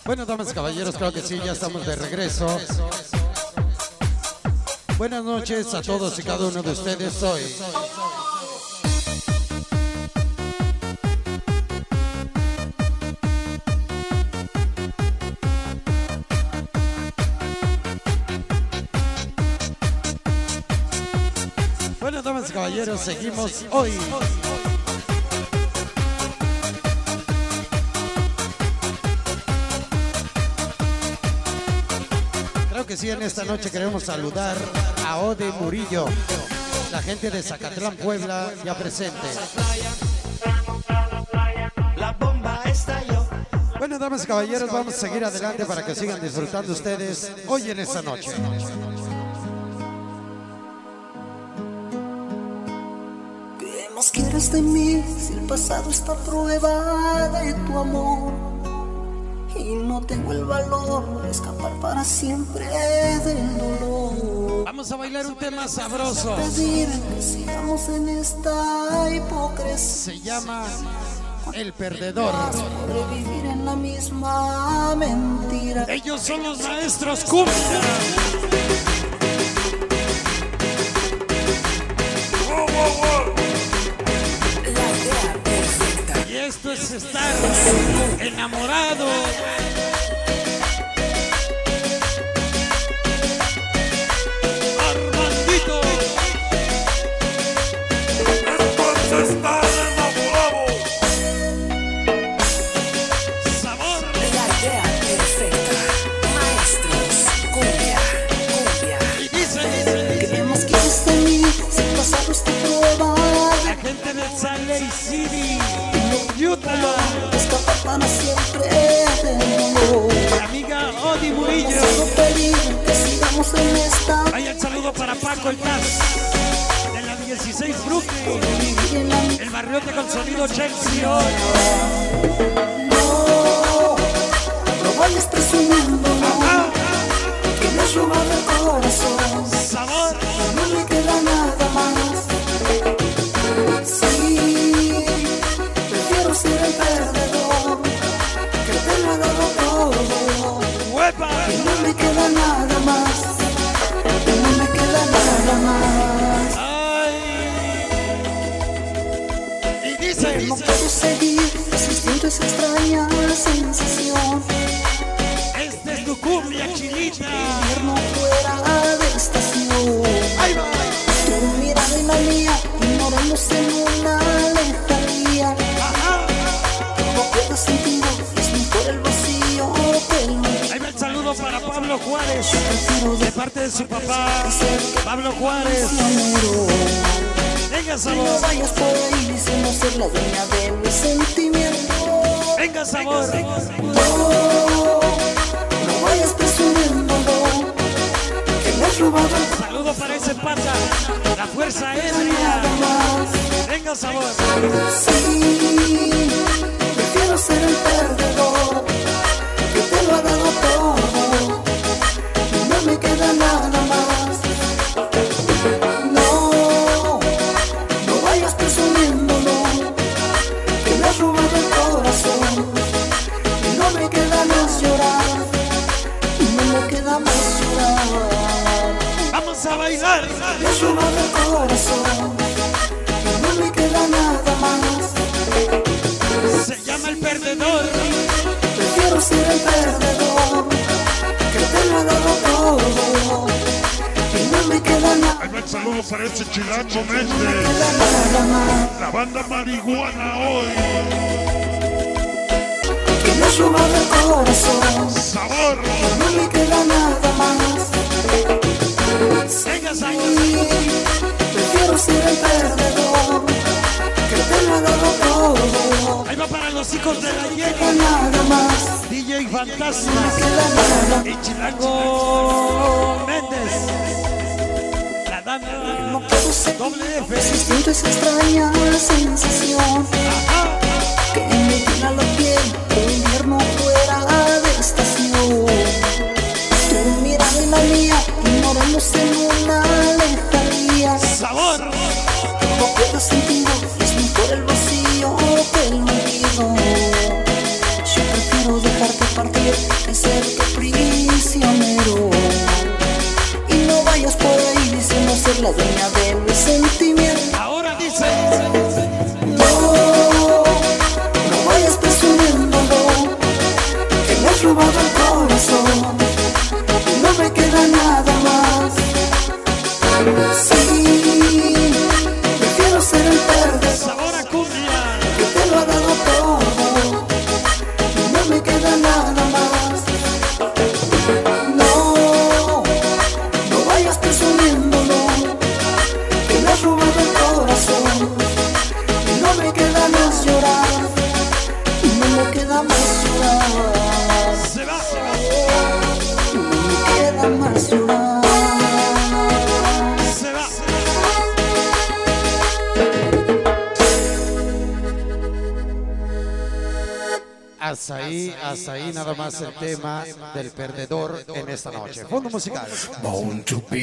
Bueno, damas y caballeros, claro que sí, ya estamos de regreso. Buenas noches a todos y cada uno de ustedes hoy. Bueno, damas y caballeros, seguimos hoy. Que sí, en esta noche queremos saludar a Ode Murillo, la gente de Zacatlán, Puebla, ya presente. Bueno, damas y caballeros, vamos a seguir adelante para que sigan disfrutando ustedes hoy en esta noche. ¿Qué más quieres de mí si el pasado está a prueba de tu amor? Y no tengo el valor de escapar para siempre del dolor. Vamos a bailar un tema sabroso. Pedir que sigamos en esta hipocresía. Se llama El Perdedor. Podré vivir en la misma mentira. Ellos son los maestros cumbia. Esto es estar enamorado. Armandito. Esto es estar enamorado. Sabor. La idea perfecta. Maestros cumbia, cumbia. Y dice. ¿Qué más quieres de mí si el pasado está a prueba? La gente de Salt Lake City, Utah. Escapar para siempre del dolor. Mi amiga Ode Murillo. Solo pedir que sigamos en esta. Vaya el saludo para Paco el Taz de la 16 Brooklyn, el barriote con sonido Chelsea. No vayas presumiendo, que me has robado el corazón. Sabor. No me queda nada más. Sí, prefiero ser el perdedor, que te lo he dado todo. ¡Huepa! Que no me queda nada más. Que no me queda nada más. ¡Ay! Y dice. No puedo seguir existiendo esa extraña sensación. Esta es tu cumbia chilita. Invierno fuera de estación. ¡Ahí va! Tu mirada y la mía, ignorándose en una lejanía. ¡Ajá! No puedo sentir, es mejor el vacío que el mío. Ahí va el saludo para Pablo Juárez, de parte de su papá, Pablo Juárez. Venga, No sabor. vayas por ahí sin ser la dueña de mis sentimientos. Venga, sabor. No vayas presumiéndolo, que me has robado el Saludo para ese pata, la fuerza aérea. nada más. Venga, sabor. Sí, prefiero ser el perdedor, que te lo ha dado todo. No me queda nada más. No vayas presumiéndolo, que me has robado el corazón. Y no me queda más llorar, no me queda más llorar. Vamos a bailar. Me has robado el corazón, y no me queda nada más. Se llama El Perdedor. Prefiero ser el perdedor, que te lo he dado todo. Y no me queda nada. Ahí va el saludo para ese chilango Méndez, Nada más. la banda marihuana hoy. Que me has robado el corazón, Sabor. no me queda nada más. Venga, sabor. Prefiero ser el perdedor, que te lo he dado todo. Ahí va para los hijos de la Que Yega, nada más. DJ No Fantasma me queda nada. y Chilango Méndez. La dama No puedo seguir doble F. existiendo esa extraña sensación. Ajá. Que me llena la piel, un invierno fuera de estación. Tu mirada y la mía, ignorándose en una lejanía. Sabor. No puedo sentir, es mejor el vacío que el olvido. Yo prefiero quiero dejarte partir, que ser tu prisionero. Y no vayas por ahí diciendo ser la dueña de mis sentimientos. Ahora dice. No vayas presumiéndolo, que me has robado el corazón y no me queda nada más. Sí, prefiero ser el perdedor, Sabor a cumbia. que te lo ha dado todo y no me queda nada más. No vayas presumiéndolo, que me has robado el corazón y no me queda más llorar, y no me queda más llorar, Se va. y no me queda más llorar. Se va. Hasta ahí nada más el tema del perdedor en esta noche. Fondo musical. Born to be